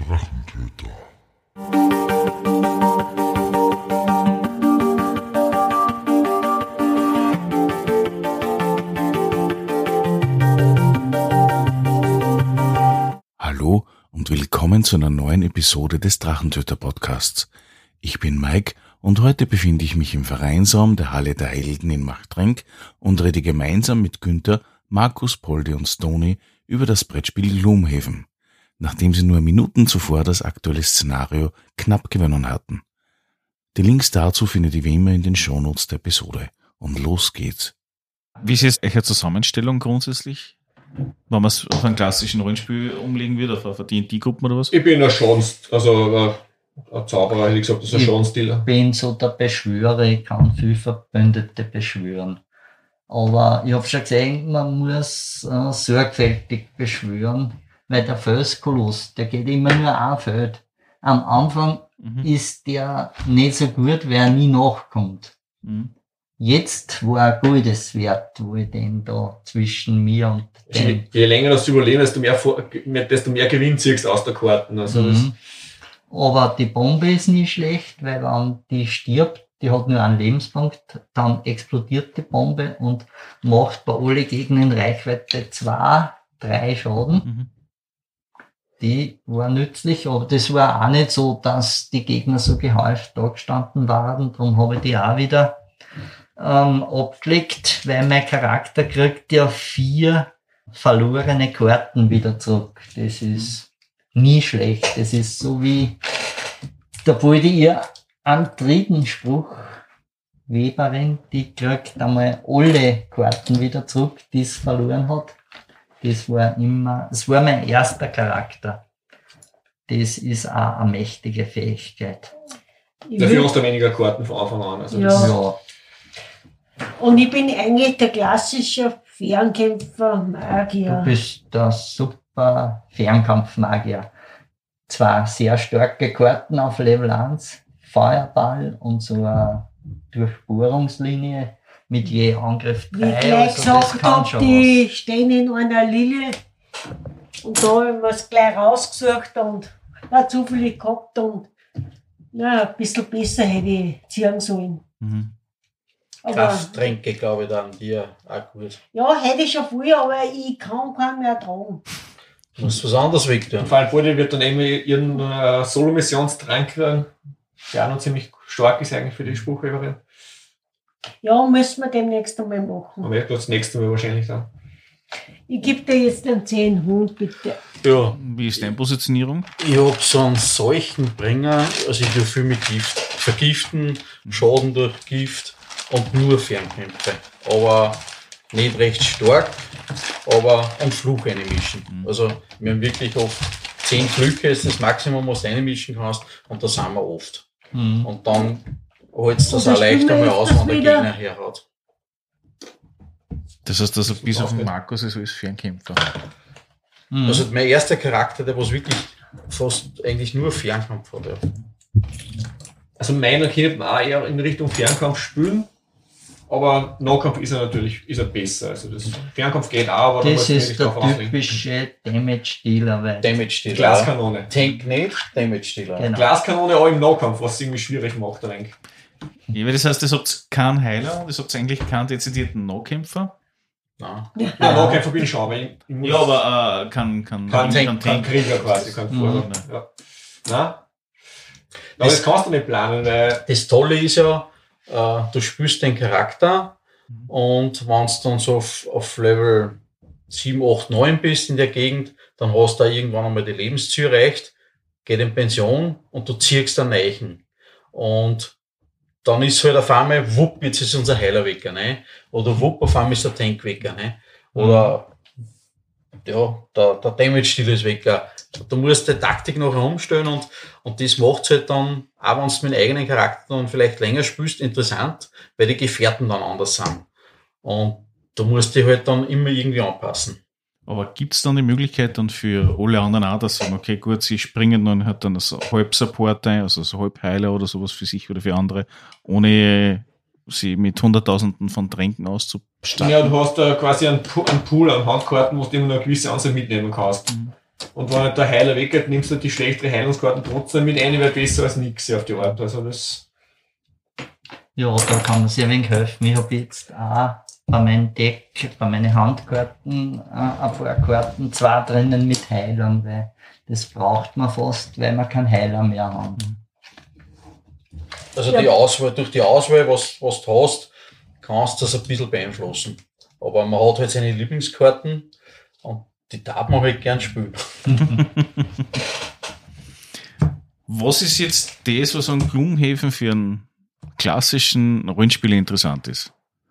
Drachentöter. Hallo und willkommen zu einer neuen Episode des Drachentöter-Podcasts. Ich bin Mike und heute befinde ich mich im Vereinsraum der Halle der Helden in Machtrenk und rede gemeinsam mit Günther, Markus, Poldi und Stony über das Brettspiel Gloomhaven, nachdem sie nur Minuten zuvor das aktuelle Szenario knapp gewonnen hatten. Die Links dazu findet ihr wie immer in den Shownotes der Episode. Und los geht's. Wie ist jetzt eure Zusammenstellung grundsätzlich? Wenn man es auf einen klassischen Rollenspiel umlegen wird, auf eine D&D-Gruppen oder was? Ich bin ein ein Zauberer, hätte ich gesagt, das ist ein Schadensdealer. Ich bin so der Beschwörer, ich kann viel Verbündete beschwören. Aber ich habe schon gesehen, man muss sorgfältig beschwören, weil der Felskoloss, der geht immer nur ein Feld. Am Anfang ist der nicht so gut, weil er nie nachkommt. Jetzt war er gutes Wert, wo ich den da zwischen mir und dem... Je länger das überleben, desto mehr Gewinn ziehst aus der Karten. Also Aber die Bombe ist nicht schlecht, weil wenn die stirbt, die hat nur einen Lebenspunkt, dann explodiert die Bombe und macht bei allen Gegnern in Reichweite 2-3 Schaden. Die war nützlich, aber das war auch nicht so, dass die Gegner so gehäuft da gestanden waren. Darum habe ich die auch wieder abgelegt, weil mein Charakter kriegt ja 4 verlorene Karten wieder zurück. Das ist nie schlecht. Das ist so wie der Poldi ihr Antriedenspruch, Weberin, die kriegt einmal alle Karten wieder zurück, die es verloren hat. Das war mein erster Charakter. Das ist auch eine mächtige Fähigkeit. Dafür hast du weniger Karten von Anfang an. Also Ja. Und ich bin eigentlich der klassische Fernkämpfer, Magier. Du bist der super Fernkampfmagier. 2 sehr starke Karten auf Level 1, Feuerball und so eine Durchbohrungslinie mit je Angriff 3. Wie ich gleich gesagt habe, die stehen in einer Linie und da habe ich was gleich rausgesucht und zu viel gehabt und ein bisschen besser hätte ich ziehen sollen. Aber, Krafttränke, glaube ich, dann dir auch gut. ja, hätte ich schon viel, aber ich kann keinen mehr tragen. Du musst was anderes weg tun. Vor allem Poldi wird dann eben irgendeinen Solo-Missionstrank kriegen, der auch noch ziemlich stark ist eigentlich für die Spruchweberin. Ja, müssen wir demnächst einmal machen. Aber das nächste Mal wahrscheinlich dann. Ich gebe dir jetzt einen 10 Hund, bitte. Ja, Wie ist deine Positionierung? ich habe so einen Seuchenbringer, also ich tue viel mit Gift. Vergiften, Schaden durch Gift und nur Fernkämpfe. Aber nicht recht stark, aber und Fluch einmischen. Also wir haben wirklich oft 10 Flüche, ist das Maximum, was du einmischen kannst, und da sind wir oft. Und dann holst du das Und auch das leicht Schlimme einmal ist, aus, dass wenn der wieder- Gegner herhaut. Das heißt, also bis auf den Markus ist alles Fernkämpfer. Also mein erster Charakter, der was wirklich fast eigentlich nur Fernkampf hat. Ja. Also meiner könnte man auch eher in Richtung Fernkampf spielen, aber Nahkampf ist er besser. Also das Fernkampf geht auch, aber da muss Das man ist wirklich der drauf auslegen. typische Damage-Dealer, weil Damage-Dealer. Glaskanone. Tank nicht, Damage-Dealer. Genau. Glaskanone auch im Nahkampf, was es irgendwie schwierig macht, ein wenig. Ja, das heißt, das habt keinen Heiler und das habt eigentlich keinen dezidierten Nahkämpfer. Nein. Ja, Nahkämpfer bin ich schon, aber ich muss Ja, aber kann kein Tank. Krieger quasi, kein Vorder. Ja. Nein? Aber das kannst du nicht planen, weil Das Tolle ist ja, du spielst den Charakter und wenn du dann so auf Level 7, 8, 9 bist in der Gegend, dann hast du da irgendwann einmal die Lebensziel erreicht, geht in Pension und du ziehst einen Neichen. Und dann ist halt auf einmal, wupp, jetzt ist unser Heiler weg, ne? Oder wupp, auf einmal ist der Tank weg, ne? Oder ja, der Damage-Dealer ist weg. Du musst die Taktik noch umstellen und das macht's halt dann, auch wenn du mit dem eigenen Charakter dann vielleicht länger spielst, interessant, weil die Gefährten dann anders sind. Und du musst dich halt dann immer irgendwie anpassen. Aber gibt's dann die Möglichkeit dann für alle anderen auch, dass sie sagen, okay, gut, sie springen dann halt dann so Halb-Support ein, also so Halb-Heiler oder sowas für sich oder für andere, ohne sie mit Hunderttausenden von Tränken auszustatten. ja, du hast quasi einen Pool an Handkarten, wo du immer eine gewisse Anzahl mitnehmen kannst. Und wenn halt der Heiler weggeht, nimmst du die schlechtere Heilungskarten trotzdem mit ein, weil besser als nichts auf die Art. Also das. Ja, da kann man sich ein wenig helfen. Ich habe jetzt auch bei meinem Deck, bei meinen Handkarten, ein paar Karten, 2 drinnen mit Heilern, weil das braucht man fast, weil wir keinen Heiler mehr haben. Also die Auswahl, durch die Auswahl, was du hast, kannst du das ein bisschen beeinflussen. Aber man hat halt seine Lieblingskarten und die darf man halt gern spielen. Was ist jetzt das, was an Gloomhaven für einen klassischen Rollenspieler interessant ist?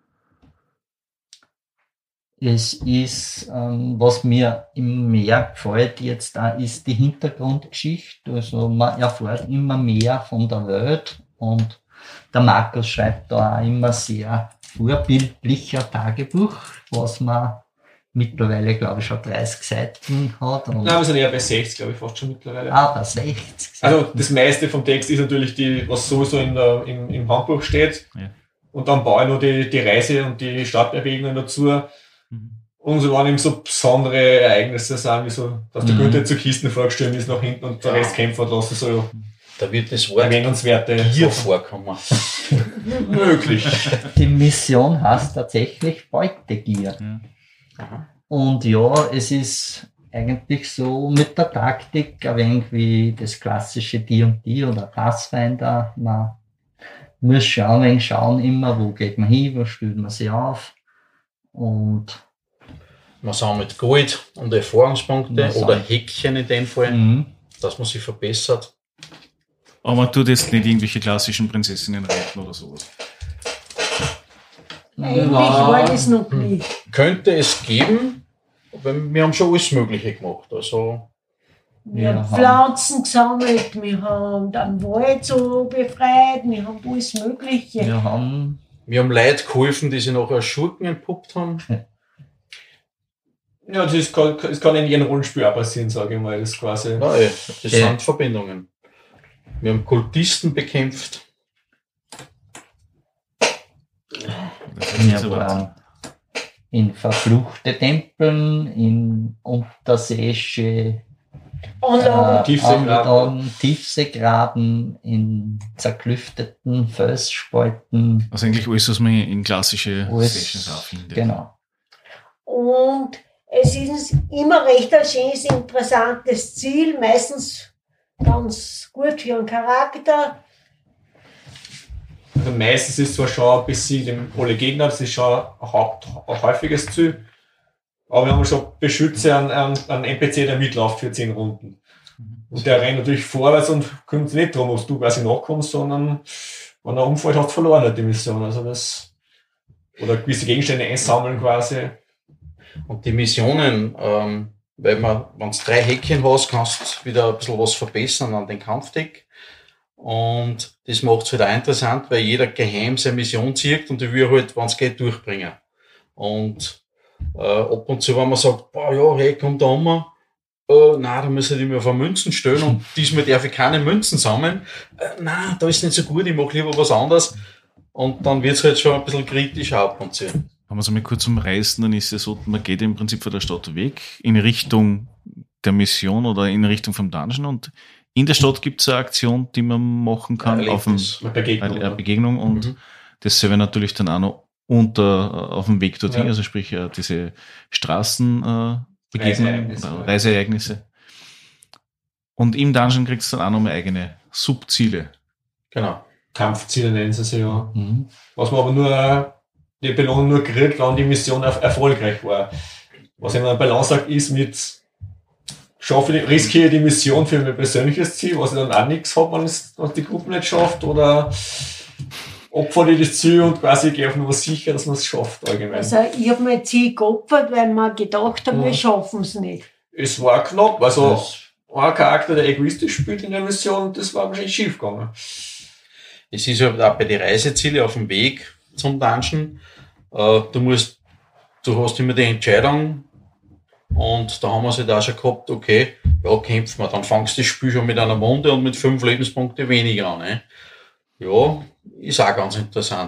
Es ist, was mir im mehr gefällt jetzt da, ist die Hintergrundgeschichte. Also man erfährt immer mehr von der Welt und der Markus schreibt da auch immer sehr vorbildlicher Tagebuch, was man mittlerweile, glaube ich, schon 30 Seiten hat. Und Nein, wir sind eher bei 60, glaube ich, fast schon mittlerweile. bei 60 Seiten. Also das meiste vom Text ist natürlich was sowieso im Handbuch steht. Ja. Und dann baue ich noch die Reise und die Stadtbewegungen dazu. Und so waren eben so besondere Ereignisse, sagen wie so, dass der Günther zu Kisten vorgestellt ist nach hinten und der Rest kämpft hat lassen, so Da wird das Wort erwähnenswerte hier Sachen. vorkommen. Möglich. Die Mission heißt tatsächlich Beutegier. Ja. Und ja, es ist eigentlich so mit der Taktik ein wenig wie das klassische D&D oder Pathfinder. Man muss schauen immer, wo geht man hin, wo stellt man sich auf. Und Man sammelt Gold und Erfahrungspunkte oder Häkchen in dem Fall, dass man sich verbessert. Aber man tut jetzt nicht irgendwelche klassischen Prinzessinnen reiten oder sowas. Eigentlich war das noch nicht. Könnte es geben, aber wir haben schon alles Mögliche gemacht. Also, Wir haben Pflanzen gesammelt, wir haben den Wald so befreit, wir haben alles Mögliche. wir haben wir haben Leute geholfen, die sich nachher als Schurken entpuppt haben. Ja, das kann in jedem Rollenspiel auch passieren, sage ich mal. Das ist quasi. Ja, das sind Verbindungen. Wir haben Kultisten bekämpft. Wir waren in verfluchte Tempeln, in unterseeische Anlagen, Tiefseegraben, in zerklüfteten Felsspalten. Also eigentlich alles, was man in klassische Alles, Sessions auch findet. Genau. Und es ist immer recht ein schönes, interessantes Ziel, meistens ganz gut für einen Charakter. Also meistens ist es zwar schon ein bisschen alle Gegner, das ist schon ein häufiges Ziel. Aber wir haben schon Beschütze an NPC, der mitläuft für 10 Runden. Und der rennt natürlich vorwärts und kümmert sich nicht darum, ob du quasi nachkommst, sondern wenn er umfällt, hast du verloren die Mission. Also das, oder gewisse Gegenstände einsammeln quasi. Und die Missionen, weil wenn du 3 Häkchen hast, kannst du wieder ein bisschen was verbessern an den Kampfdeck. Und das macht es halt auch interessant, weil jeder geheim seine Mission zieht und die will halt, wenn es geht, durchbringen. Und ab und zu, wenn man sagt, boah, ja, hey, komm da um, nein, da muss ich mich auf eine Münzen stellen und diesmal darf ich keine Münzen sammeln. Nein, da ist nicht so gut, ich mache lieber was anderes. Und dann wird es halt schon ein bisschen kritisch ab und zu. Wenn wir es einmal kurz umreißen, dann ist es so, man geht im Prinzip von der Stadt weg, in Richtung der Mission oder in Richtung vom Dungeon, und in der Stadt gibt es eine Aktion, die man machen kann auf dem Begegnung, und dasselbe natürlich dann auch noch auf dem Weg dorthin, also sprich diese Straßenbegegnungen, Reiseereignisse. Und im Dungeon kriegst du dann auch noch mal eigene Subziele. Genau. Kampfziele nennen sie sich ja. Was man aber nur, die Belohnung nur kriegt, wenn die Mission erfolgreich war. Was immer ein Balanceakt ist mit riskiere die Mission für mein persönliches Ziel, was ich dann auch nichts habe, wenn es die Gruppe nicht schafft, oder opfer ich das Ziel und quasi gehe auf Nummer sicher, dass man es schafft allgemein. Also ich habe mein Ziel geopfert, weil wir gedacht haben, wir schaffen es nicht. Es war knapp, also ein Charakter, der egoistisch spielt in der Mission, das war wahrscheinlich schief gegangen. Es ist ja auch bei den Reisezielen auf dem Weg zum Dungeon, du hast immer die Entscheidung, und da haben wir es halt auch schon gehabt, okay, ja, kämpfen wir, dann fangst du das Spiel schon mit einer Wunde und mit 5 Lebenspunkte weniger an. Ne? Ja, ist auch ganz interessant.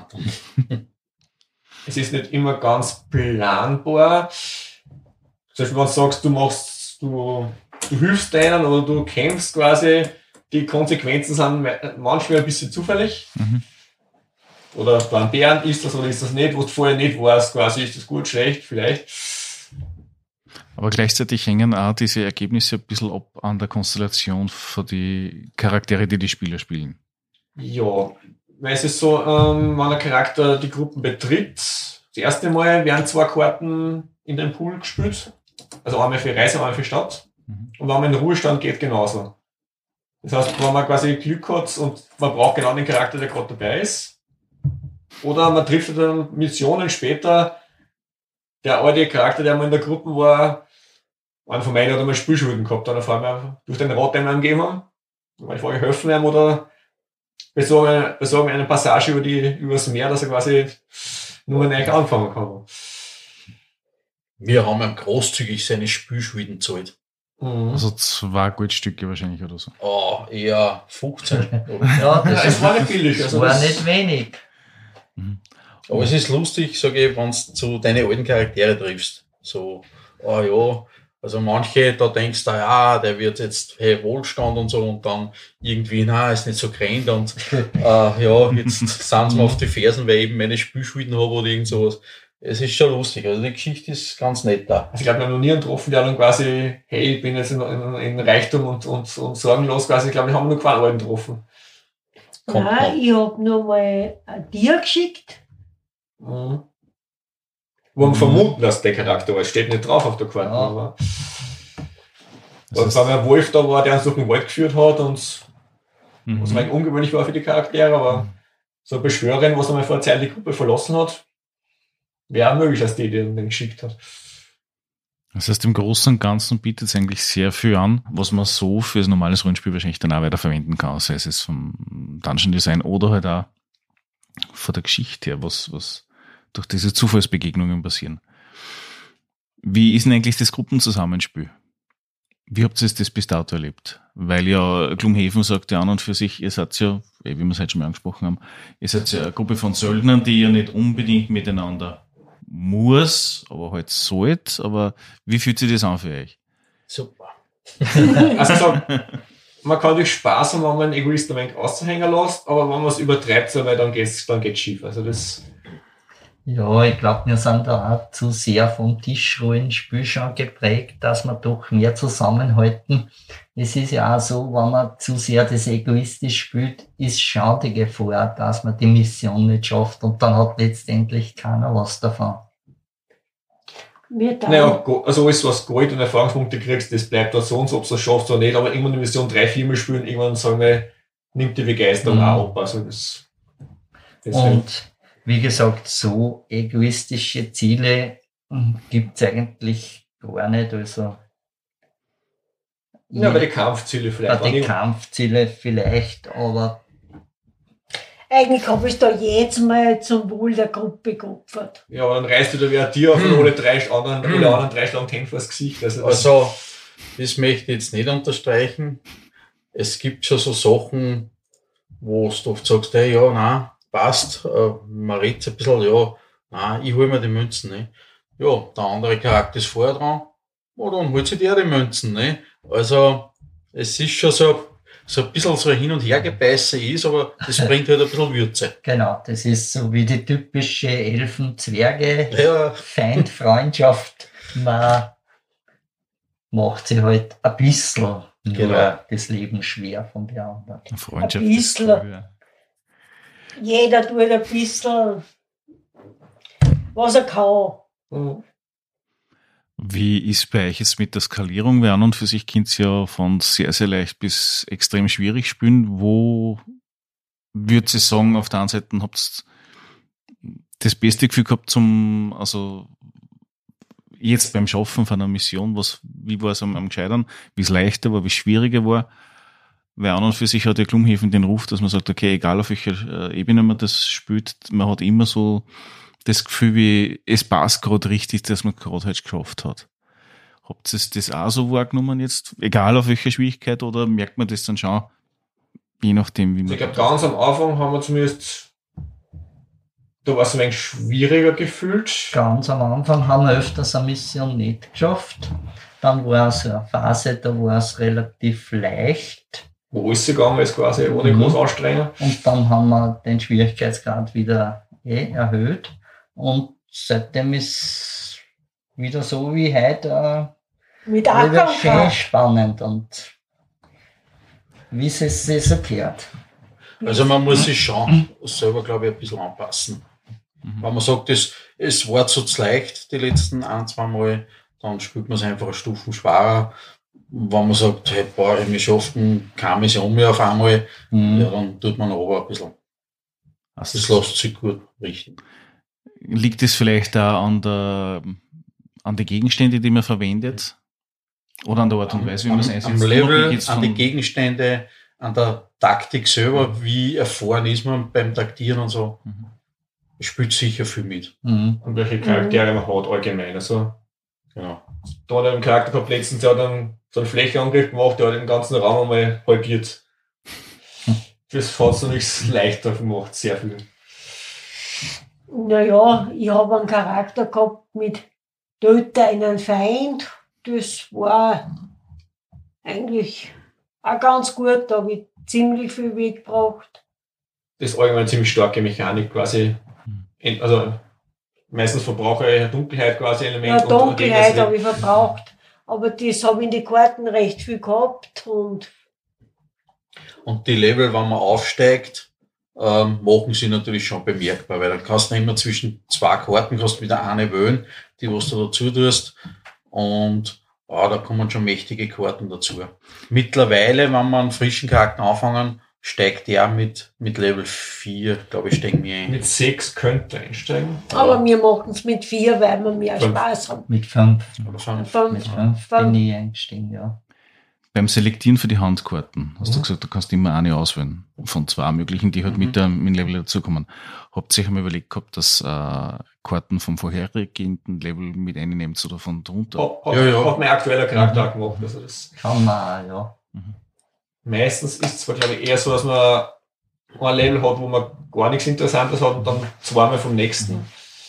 Es ist nicht immer ganz planbar. Zum Beispiel, wenn du sagst, du du hilfst denen oder du kämpfst quasi, die Konsequenzen sind manchmal ein bisschen zufällig. Oder beim Bären ist das oder ist das nicht, wo du vorher nicht weißt, quasi ist das gut, schlecht, vielleicht. Aber gleichzeitig hängen auch diese Ergebnisse ein bisschen ab an der Konstellation von die Charaktere, die Spieler spielen. Ja, weil es ist so, wenn ein Charakter die Gruppen betritt, das erste Mal werden 2 Karten in den Pool gespielt. Also einmal für Reise, einmal für Stadt. Und wenn man in den Ruhestand geht, genauso. Das heißt, wenn man quasi Glück hat und man braucht genau den Charakter, der gerade dabei ist, oder man trifft dann Missionen später, der alte Charakter, der mal in der Gruppe war, einer von meinen hat einmal Spielschulden gehabt, dann auf einmal durch den Rat, den wir ihm gegeben haben. Dann ich frage, helfen ihm oder besorgen eine Passage übers Meer, dass er quasi nur neu anfangen kann. Wir haben ihm großzügig seine Spielschulden gezahlt. Also 2 Goldstücke wahrscheinlich oder so. Oh, eher 15. Ja, Es war nicht billig. das war nicht wenig. Aber es ist lustig, sage ich, wenn du zu deinen alten Charaktere triffst. So, ja, also manche, da denkst du, ja, der wird jetzt, hey, Wohlstand und so, und dann irgendwie, na, ist nicht so grand und ja, jetzt sind sie mir auf die Fersen, weil ich eben meine Spielschulden habe oder irgend sowas. Es ist schon lustig, also die Geschichte ist ganz nett da. Also ich glaube, wir haben noch nie einen getroffen, der dann quasi, hey, ich bin jetzt in Reichtum und sorgenlos quasi, ich glaube, ich habe nur keinen alten getroffen. Nein, ich hab noch mal ein Tier geschickt. Wo man vermuten, dass der Charakter war. Es steht nicht drauf auf der Karte. Ja. Aber weil ein Wolf da war, der uns durch den Wald geführt hat und was eigentlich ungewöhnlich war für die Charaktere, aber so eine Beschwörerin, was einmal vor einer Zeit die Gruppe verlassen hat, wäre auch möglich, dass die den geschickt hat. Das heißt, im Großen und Ganzen bietet es eigentlich sehr viel an, was man so für das normales Rollenspiel wahrscheinlich dann auch weiter verwenden kann, sei es vom Dungeon Design oder halt auch von der Geschichte her, was durch diese Zufallsbegegnungen passieren. Wie ist denn eigentlich das Gruppenzusammenspiel? Wie habt ihr das bis dato erlebt? Weil ja Gloomhaven sagt ja an und für sich, ihr seid ja, wie wir es heute schon mal angesprochen haben, ihr seid ja eine Gruppe von Söldnern, die ja nicht unbedingt miteinander muss, aber halt sollte. Aber wie fühlt sich das an für euch? Super. Also so, man kann durch Spaß haben, wenn man einen Egoist ein wenig aushängen lässt, aber wenn man es übertreibt, so, weil dann geht's schief. Also das. Ja, ich glaube, wir sind da auch zu sehr vom Tischrollenspiel schon geprägt, dass wir doch mehr zusammenhalten. Es ist ja auch so, wenn man zu sehr das egoistisch spielt, ist schon die Gefahr, dass man die Mission nicht schafft und dann hat letztendlich keiner was davon. Naja, also alles, was Gold und Erfahrungspunkte kriegst, das bleibt da so und so, ob du es schaffst oder nicht, aber irgendwann die Mission 3-4 Mal spielen, irgendwann sagen wir, nimmt die Begeisterung auch ab. Also das und wie gesagt, so egoistische Ziele gibt's eigentlich gar nicht. Also ja, bei den Kampfziele vielleicht. Bei den Kampfziele vielleicht, aber eigentlich habe ich da jetzt mal zum Wohl der Gruppe geopfert. Ja, aber dann reißt du da wieder ein Tier auf und alle anderen 3 schlagen Hände vors Gesicht. Also das möchte ich jetzt nicht unterstreichen. Es gibt schon so Sachen, wo du oft sagst, hey, ja, nein, passt, man redet ein bisschen, ja, nein, ich hol mir die Münzen, ne? Ja, der andere Charakter ist vorher dran, ja, dann holt sich der die Münzen, ne? Also, es ist schon so ein bisschen so hin und her gebeiße ist, aber das bringt halt ein bisschen Würze. Genau, das ist so wie die typische Elfen-Zwerge-Feind-Freundschaft. Man macht sich halt ein bisschen nur das Leben schwer von den anderen. Freundschaft ein bisschen. Jeder tut ein bisschen, was er kann. Wie ist bei euch jetzt mit der Skalierung? Weil an und für sich könnt ihr ja von sehr, sehr leicht bis extrem schwierig spielen. Wo würdet ihr sagen, auf der einen Seite habt ihr das beste Gefühl gehabt also jetzt beim Schaffen von einer Mission, wie war es am Gescheitern, wie es leichter war, wie es schwieriger war? Weil an und für sich hat ja Gloomhaven den Ruf, dass man sagt, okay, egal auf welcher Ebene man das spielt, man hat immer so das Gefühl, wie es passt gerade richtig, dass man gerade halt geschafft hat. Habt ihr das auch so wahrgenommen jetzt, egal auf welcher Schwierigkeit, oder merkt man das dann schon, je nachdem, wie man... Ich glaube, ganz am Anfang haben wir zumindest, da war es ein wenig schwieriger gefühlt. Ganz am Anfang haben wir öfters eine Mission nicht geschafft. Dann war so eine Phase, da war es relativ leicht. Wo ist sie gegangen, ist quasi ohne groß anstrengen. Und dann haben wir den Schwierigkeitsgrad wieder erhöht. Und seitdem ist wieder so wie heute Mit wieder Acker schön spannend und wie es sich erklärt. Also man muss sich schon selber, glaube ich, ein bisschen anpassen. Wenn man sagt, es war zu leicht die letzten 1-2 Mal, dann spielt man es einfach eine Stufen schwerer. Wenn man sagt, hey, boah, wir schaffen keine Mission mehr auf einmal, ja, dann tut man aber ein bisschen. Das lässt sich gut richten. Liegt es vielleicht auch an die Gegenstände, die man verwendet? Oder an der Art und Weise, wie man es einsetzt? Am Level, an die Gegenstände, an der Taktik selber, wie erfahren ist man beim Taktieren und so. Spielt sicher viel mit. Und welche Charaktere man hat allgemein. Also, Genau. da hat er im Charakter gehabt, letztens hat dann so einen Flächenangriff gemacht, der hat den ganzen Raum einmal halbiert. Das hat es natürlich leichter gemacht, sehr viel. Naja, ich habe einen Charakter gehabt mit Töte einen Feind. Das war eigentlich auch ganz gut, da habe ich ziemlich viel weggebracht. Das ist allgemein eine ziemlich starke Mechanik quasi. Also meistens verbrauche ich Dunkelheit quasi Element. Ja, Dunkelheit habe ich verbraucht, aber das habe ich in die Karten recht viel gehabt. Und die Level, wenn man aufsteigt, machen sie natürlich schon bemerkbar, weil dann kannst du nicht immer zwischen 2 Karten, kannst wieder eine wählen, die was du dazu tust. Und da kommen schon mächtige Karten dazu. Mittlerweile, wenn man einen frischen Charakter anfangen, steigt der mit Level 4, glaube ich, steigen wir ein. Mit 6 könnte einsteigen. aber wir machen es mit 4, weil wir mehr Spaß haben. Mit 5. Oder 5. Mit 5 bin ich eingestiegen, ja. Beim Selektieren für die Handkarten hast du gesagt, du kannst immer eine auswählen von 2 möglichen, die halt mit dem Level dazukommen. Habt ihr euch einmal überlegt gehabt, dass Karten vom vorhergehenden Level mit einnehmt oder von drunter? Hat mein aktueller Charakter auch gemacht. Also das Kann man auch, ja. meistens ist es zwar, glaube ich, eher so, dass man ein Level hat, wo man gar nichts Interessantes hat und dann 2-mal vom nächsten.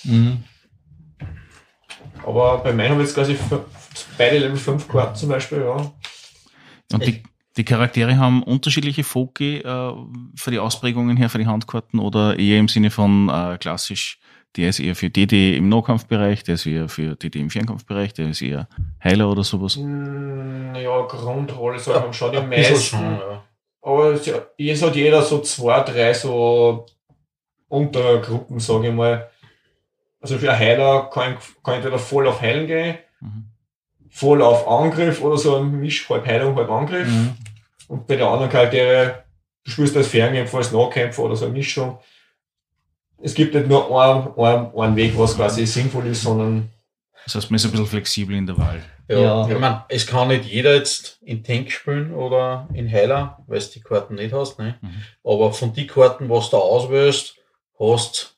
Aber bei meinen haben wir jetzt quasi beide Level 5 Karten zum Beispiel, ja. Und die Charaktere haben unterschiedliche Foki für die Ausprägungen her, für die Handkarten oder eher im Sinne von klassisch, der ist eher für DD im Nahkampfbereich, der ist eher für DD im Fernkampfbereich, der ist eher Heiler oder sowas? Ja, Grundrolle sagen wir schon die Ein bisschen meisten. schon, ja. Aber es hat jeder so 2, 3 so Untergruppen, sage ich mal. Also für einen Heiler kann entweder voll auf Heilen gehen, voll auf Angriff oder so ein Misch, halb Heilung, halb Angriff. Und bei den anderen Charaktere, du spielst als Fernkämpfer, als Nahkämpfer oder so eine Mischung. Es gibt nicht nur einen Weg, was quasi sinnvoll ist, sondern... Das heißt, man ist ein bisschen flexibel in der Wahl. Ja. Ich meine, es kann nicht jeder jetzt in Tank spielen oder in Heiler, weil du die Karten nicht hast. Ne? Aber von den Karten, was du auswählst, hast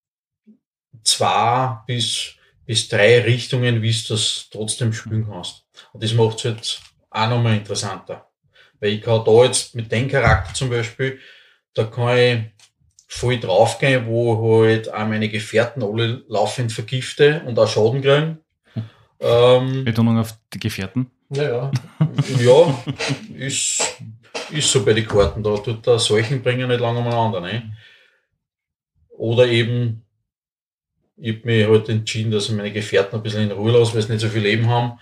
2 bis 3 Richtungen, wie du das trotzdem spielen kannst. Und das macht es halt auch nochmal interessanter. Weil ich kann da jetzt mit dem Charakter zum Beispiel, da kann ich voll draufgehen, wo halt auch meine Gefährten alle laufend vergifte und auch Schaden kriegen. Betonung auf die Gefährten. Ja. Ja, ist so bei den Karten. Da tut der Seuchenbringer nicht lange umeinander. Ne? Oder eben, ich habe mich halt entschieden, dass ich meine Gefährten ein bisschen in Ruhe lasse, weil sie nicht so viel Leben haben.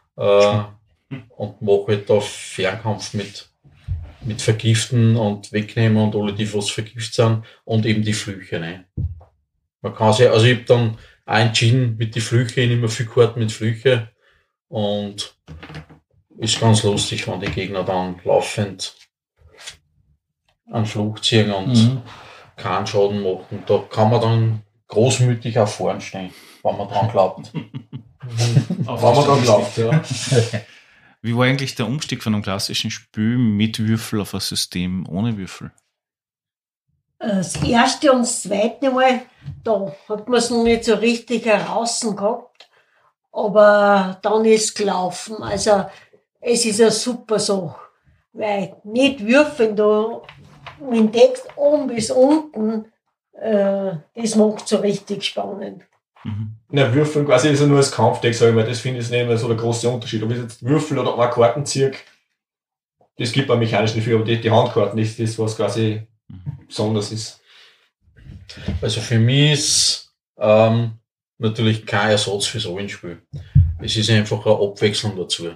Und mache halt da Fernkampf mit Vergiften und Wegnehmen und alle, die was vergiftet sind. Und eben die Flüche. Ne? Man kann sich, also ich habe dann auch entschieden mit die Flüche, ich nehme viel Karten mit Flüche. Und ist ganz lustig, wenn die Gegner dann laufend an Flucht ziehen und keinen Schaden machen. Da kann man dann großmütig auch vorn stehen, wenn man dran glaubt. Wenn man dran glaubt, ja. Wie war eigentlich der Umstieg von einem klassischen Spiel mit Würfel auf ein System ohne Würfel? Das erste und das zweite Mal, da hat man es noch nicht so richtig heraus gehabt, aber dann ist es gelaufen. Also es ist ja super so, weil nicht würfeln, da mit dem Text oben bis unten, das macht so richtig spannend. Na, Würfeln quasi ist ja nur das Kampfdeck, sag ich mal. Das finde ich nicht mehr so der große Unterschied. Ob ich jetzt Würfel oder eine Karten ziehe, das gibt man mechanisch nicht viel, aber die Handkarten ist das, was quasi besonders ist. Also für mich ist natürlich kein Ersatz fürs Rollenspiel. Es ist einfach eine Abwechslung dazu.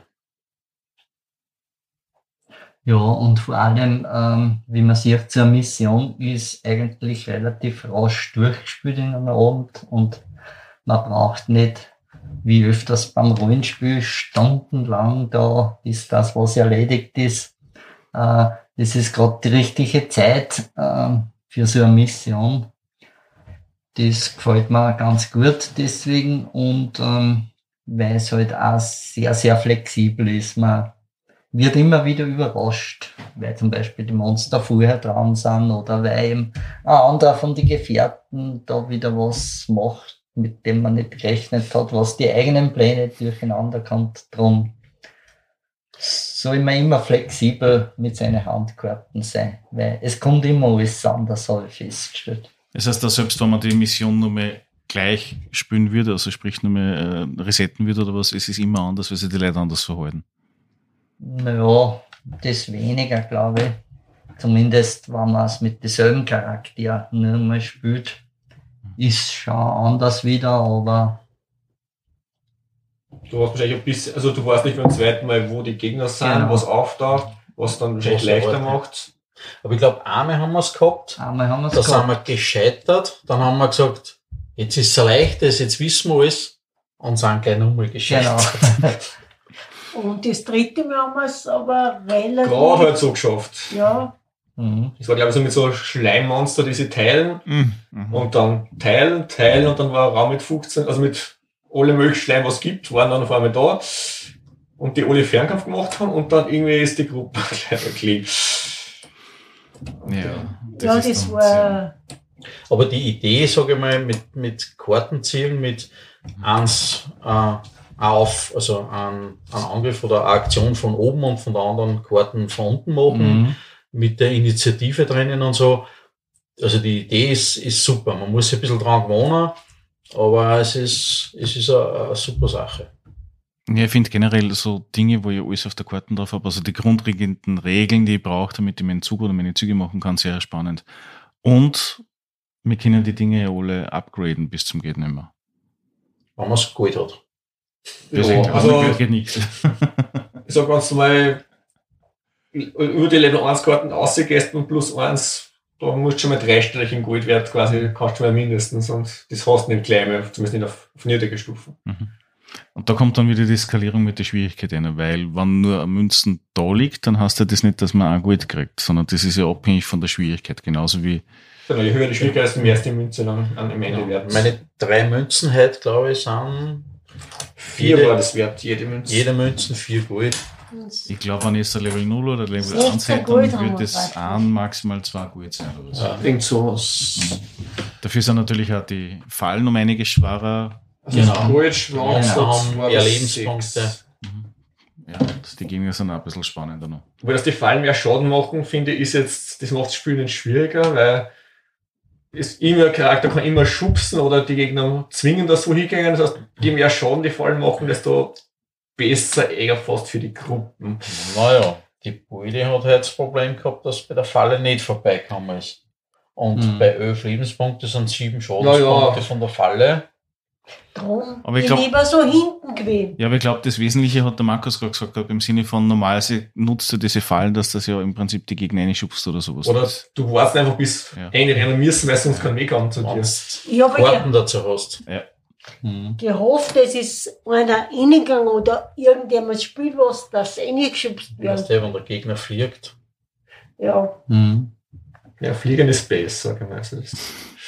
Ja, und vor allem, wie man sieht, so eine Mission ist eigentlich relativ rasch durchgespielt in einem Abend und man braucht nicht, wie öfters beim Rollenspiel, stundenlang da ist das, was erledigt ist. Das ist gerade die richtige Zeit für so eine Mission. Das gefällt mir ganz gut deswegen und weil es halt auch sehr, sehr flexibel ist. Man wird immer wieder überrascht, weil zum Beispiel die Monster vorher dran sind oder weil eben ein anderer von den Gefährten da wieder was macht, mit dem man nicht gerechnet hat, was die eigenen Pläne durcheinander kommt. Drum soll man immer flexibel mit seinen Handkarten sein, weil es kommt immer alles anders, habe ich festgestellt. Das heißt, dass selbst wenn man die Mission nur mehr gleich spielen würde, also sprich nur mehr resetten würde oder was, es ist immer anders, weil sich die Leute anders verhalten. Naja, das weniger, glaube ich. Zumindest, wenn man es mit demselben Charakter nur mal spielt, ist schon anders wieder, aber Du hast wahrscheinlich ein bisschen, also du weißt nicht beim zweiten Mal, wo die Gegner sind, Genau. was auftaucht, was dann wahrscheinlich Was leichter erwarten. macht. Aber ich glaube, einmal haben wir es gehabt, einmal haben wir da es sind wir gehabt. gescheitert, dann haben wir gesagt, jetzt ist es ein leichtes, jetzt wissen wir alles und sind gleich nochmal gescheitert. Genau. Und das dritte Mal haben wir es aber relativ. Gerade halt so geschafft. Ja, Mhm. Das war, glaube ich, so mit so Schleimmonster, die sie teilen Mhm. und dann teilen und dann war ein Raum mit 15, also mit alle möglichen Schleim, was es gibt, waren dann auf einmal da und die alle Fernkampf gemacht haben und dann irgendwie ist die Gruppe gleich erklärt. Ja, das ist dann war. Aber die Idee, sage ich mal, mit Kartenzielen, mit eins also ein Angriff oder eine Aktion von oben und von der anderen Karten von unten machen, Mhm. mit der Initiative drinnen und so. Also die Idee ist super. Man muss sich ein bisschen dran gewöhnen, aber es ist eine super Sache. Ja, ich finde generell so Dinge, wo ich alles auf der Karte drauf habe, also die grundlegenden Regeln, die ich brauche, damit ich meinen Zug oder meine Züge machen kann, sehr spannend. Und wir können die Dinge ja alle upgraden bis zum geht nicht mehr. Wenn man es gut hat. Ja, also also geht nichts. ich sag ganz normal, über die Level 1 Karten rausgehst und plus 1, da musst du schon mal dreistellig im Goldwert quasi, kannst du mal mindestens und das hast du nicht gleich mehr, zumindest nicht auf niedrige Stufen. Und da kommt dann wieder die Skalierung mit der Schwierigkeit rein, weil wenn nur eine Münzen da liegt, dann heißt ja das nicht, dass man auch Gold kriegt, sondern das ist ja abhängig von der Schwierigkeit, genauso wie Genau, je höher die Schwierigkeit, desto mehr ist die Münze dann am Ende wert. Meine 3 Münzen heute, glaube ich, sind 4 war das wert, jede Münze. jede Münzen 4 Gold. ich glaube, wenn ich es ein Level 0 oder Level 16 1 hätte, Gold dann haben würde wir das gerade. ein maximal 2 Gold sein oder so. Ja. Irgend sowas. Dafür sind natürlich auch die Fallen um einiges schwerer. Also Genau. Gold, Schwarz, Genau. das war Mehr das Lebenspunkte. 6. Ja, die Gegner sind auch ein bisschen spannender noch. Weil dass die Fallen mehr Schaden machen, finde ich, ist jetzt, das macht das Spiel nicht schwieriger, weil ist immer, ein Charakter kann immer schubsen oder die Gegner zwingen, dass so hingehen. Das heißt, je mehr Schaden die Fallen machen, desto besser eher fast für die Gruppen. Naja, die Beute hat halt das Problem gehabt, dass bei der Falle nicht vorbeigekommen ist. Und bei 11 Lebenspunkte sind 7 Schadenspunkte von der Falle. Drum Aber ich bin glaub- ich lieber so hinten gewesen. Ja, aber ich glaube, das Wesentliche hat der Markus gerade gesagt, gehabt, im Sinne von normalerweise nutzt du diese Fallen, dass das ja im Prinzip die Gegner reinschubst oder sowas. Oder du warst einfach bis Ja. Ende rennen müssen, weil sonst kein Weg haben zu dir. Wenn Ich du habe Karten dazu hast. gehofft, es ist einer reingegangen oder irgendjemand spielt was, dass reingeschubst Weißt wird. du, wenn der Gegner fliegt. Ja, Ja, Fliegen ist besser, sag ich mal. Also das-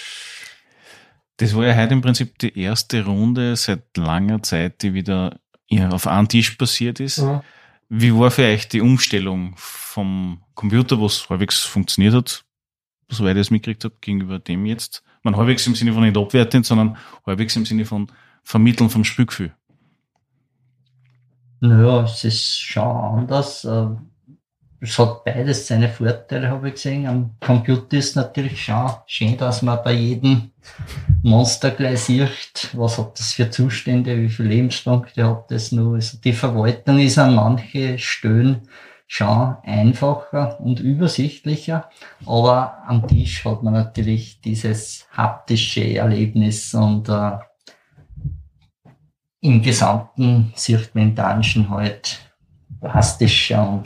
Das war ja heute im Prinzip die erste Runde seit langer Zeit, die wieder auf einem Tisch passiert ist. Ja. Wie war für euch die Umstellung vom Computer, was halbwegs funktioniert hat, soweit ich es mitgekriegt habe, gegenüber dem jetzt? Man halbwegs im Sinne von nicht abwertend, sondern halbwegs im Sinne von Vermitteln vom Spielgefühl. Naja, es ist schon anders. Es hat beides seine Vorteile, habe ich gesehen. Am Computer ist natürlich schon schön, dass man bei jedem Monster gleich sieht, was hat das für Zustände, wie viele Lebenspunkte hat das noch. Also die Verwaltung ist an manche Stellen schon einfacher und übersichtlicher, aber am Tisch hat man natürlich dieses haptische Erlebnis und im Gesamten sieht man im Dungeon halt plastischer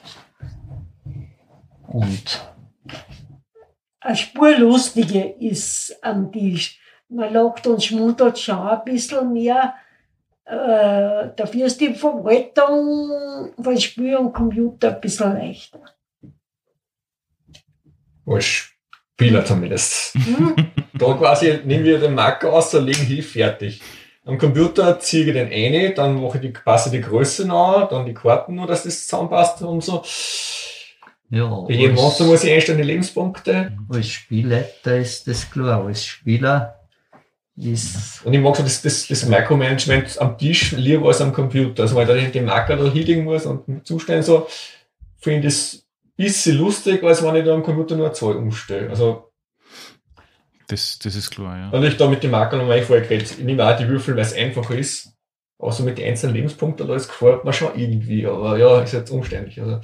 und eine Spur lustiger ist am Tisch. Man lacht und schmunzelt schon ein bisschen mehr. Dafür ist die Verwaltung von Spiel und Computer ein bisschen leichter. Als Spieler zumindest. Da quasi nehmen wir den Marker aus, legen hin, fertig. Am Computer ziehe ich den eine, dann passe ich die Größe an, dann die Karten nur, dass das zusammenpasst und so. ja, Bei jedem Monster muss ich einstellen die Lebenspunkte. als Spielleiter ist das klar, als Spieler ist Und ich mag so das Micromanagement am Tisch lieber als am Computer. Also, weil da den Marker da hinlegen muss und Zustände so, finde ich das ein bisschen lustig, als wenn ich da am Computer nur eine Zahl umstelle. Also, Das ist klar, ja. natürlich da mit den Markern nochmal vorher geredet. Ich nehme auch die Würfel, weil es einfacher ist. Auch so mit den einzelnen Lebenspunkten, da gefällt mir schon irgendwie. Aber ja, ist jetzt umständlich. Also,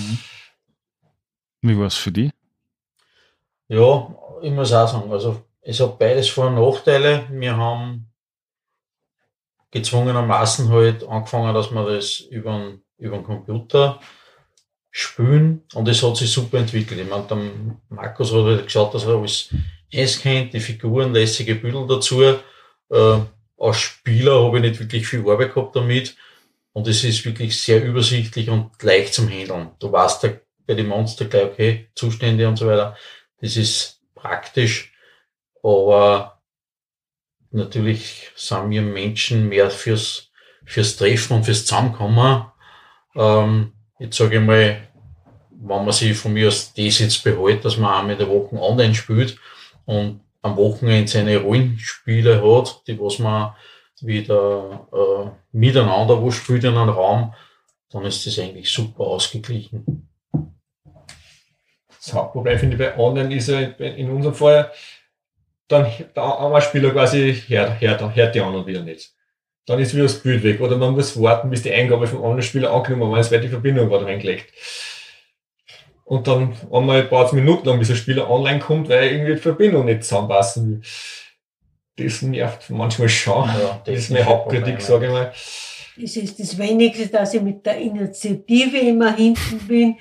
Wie war es für dich? Ja, ich muss auch sagen, also es hat beides Vor- und Nachteile. Wir haben gezwungenermaßen halt angefangen, dass wir das über den Computer spielen und es hat sich super entwickelt. Ich meine, der Markus hat halt geschaut, dass er alles kennt, die Figuren, lässige Bilder dazu. Als Spieler habe ich nicht wirklich viel Arbeit gehabt damit und es ist wirklich sehr übersichtlich und leicht zum Handeln. Du weißt ja bei den Monster gleich, okay, Zustände und so weiter. Das ist praktisch, aber natürlich sind wir Menschen mehr fürs Treffen und fürs Zusammenkommen. Jetzt sage ich mal, wenn man sich von mir aus das jetzt behält, dass man einmal in der Woche online spielt und am Wochenende seine Rollenspiele hat, die was man wieder miteinander wo spielt in einem Raum, dann ist das eigentlich super ausgeglichen. das Hauptproblem finde ich bei Online ist ja in unserem Fall, dann der andere Spieler quasi hört die anderen wieder nicht. Dann ist wieder das Bild weg. Oder man muss warten, bis die Eingabe vom anderen Spieler angenommen wird, weil die Verbindung gerade reingelegt. Und dann einmal braucht es Minuten lang, bis der Spieler online kommt, weil irgendwie die Verbindung nicht zusammenpassen will. Das nervt manchmal schon. Ja, Das ist meine Hauptkritik, sage ich mal. Es ist das Wenigste, dass ich mit der Initiative immer hinten bin.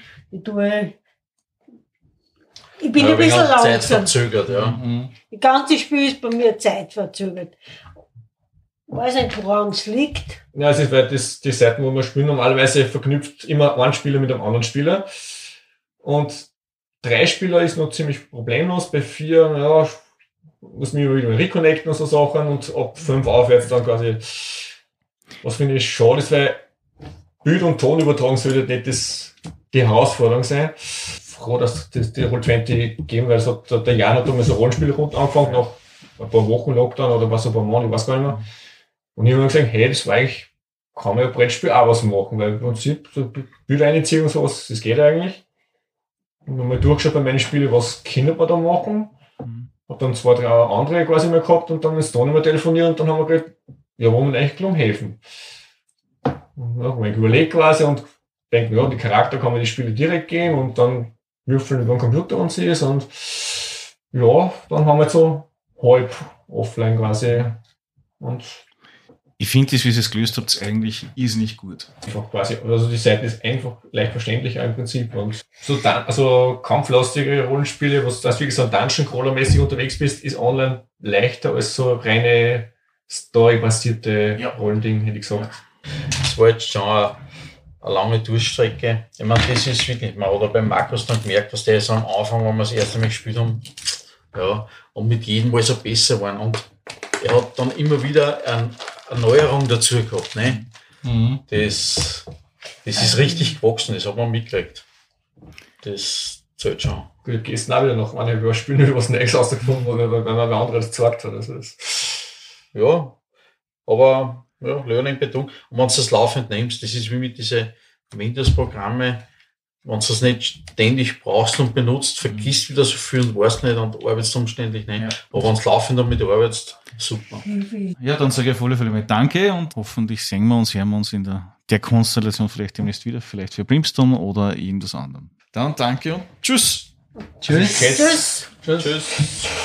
Ich bin ein bisschen langsam. Zeitverzögert, ja. Das ganze Spiel ist bei mir zeitverzögert. Ich weiß nicht, woran es liegt. Ja, es ist, weil die Seiten, wo wir spielen, normalerweise verknüpft immer ein Spieler mit einem anderen Spieler. Und 3 Spieler ist noch ziemlich problemlos. Bei 4, ja, muss man immer wieder reconnecten und so Sachen. Und ab 5 aufwärts dann quasi, was finde ich schade ist, weil Bild- und Tonübertragung sollte nicht die Herausforderung sein. Froh, dass die Roll20 geben, weil der Jan hat damals so Rollenspielrunden angefangen, nach ein paar Wochen Lockdown oder was, ein paar Monate, ich weiß gar nicht mehr. Und ich habe mir gesagt, hey, das war eigentlich, kann man ja Brettspiel auch was machen, weil im Prinzip so Bilder einziehen und sowas, das geht eigentlich. Und nochmal durchgeschaut bei meinen Spielen, was können wir da machen. Hab dann 2, 3 andere quasi mal gehabt und dann ist da nicht mehr telefoniert und dann haben wir gesagt, ja, wo wir eigentlich gelungen helfen. Und ja, habe ich überlegt quasi und denke, ja, die Charakter kann man die Spiele direkt geben und dann würfeln über den Computer und sie ist und ja, dann haben wir jetzt so halb offline quasi und Ich finde das, wie ihr es gelöst habt, eigentlich ist nicht gut. einfach quasi, also die Seite ist einfach leicht verständlich im Prinzip und so also kampflastige Rollenspiele, was das wie gesagt Dungeon Crawler mäßig unterwegs bist, ist online leichter als so reine Story-basierte Rollending, hätte ich gesagt. Das war jetzt schon eine lange Durchstrecke. Ich meine, das ist wirklich, man hat auch beim Markus dann gemerkt, dass der so am Anfang, wenn wir das erste Mal gespielt haben, ja, und mit jedem Mal so besser waren. Und er hat dann immer wieder eine Erneuerung dazu gehabt, ne? Das ist richtig gewachsen, das hat man mitgekriegt. Das zählt schon. Gut, gestern auch wieder noch eine Überspielen, was Neues rausgefunden wurde, weil man wer anderes gezeigt hat. Also das Ja, aber ja, Learning by Doing. Und wenn du das laufend nimmst, das ist wie mit diesen Windows-Programme, wenn du es nicht ständig brauchst und benutzt, vergisst wieder so viel und weißt nicht und arbeitest umständlich nicht. Ja. Aber wenn du laufend damit arbeitest, super. Ja, dann sage ich auf alle Fälle mal Danke und hoffentlich sehen wir uns, hören wir uns in der Konstellation vielleicht demnächst wieder, vielleicht für Brimstone oder irgendwas anderem. Dann danke und tschüss. Tschüss. Tschüss.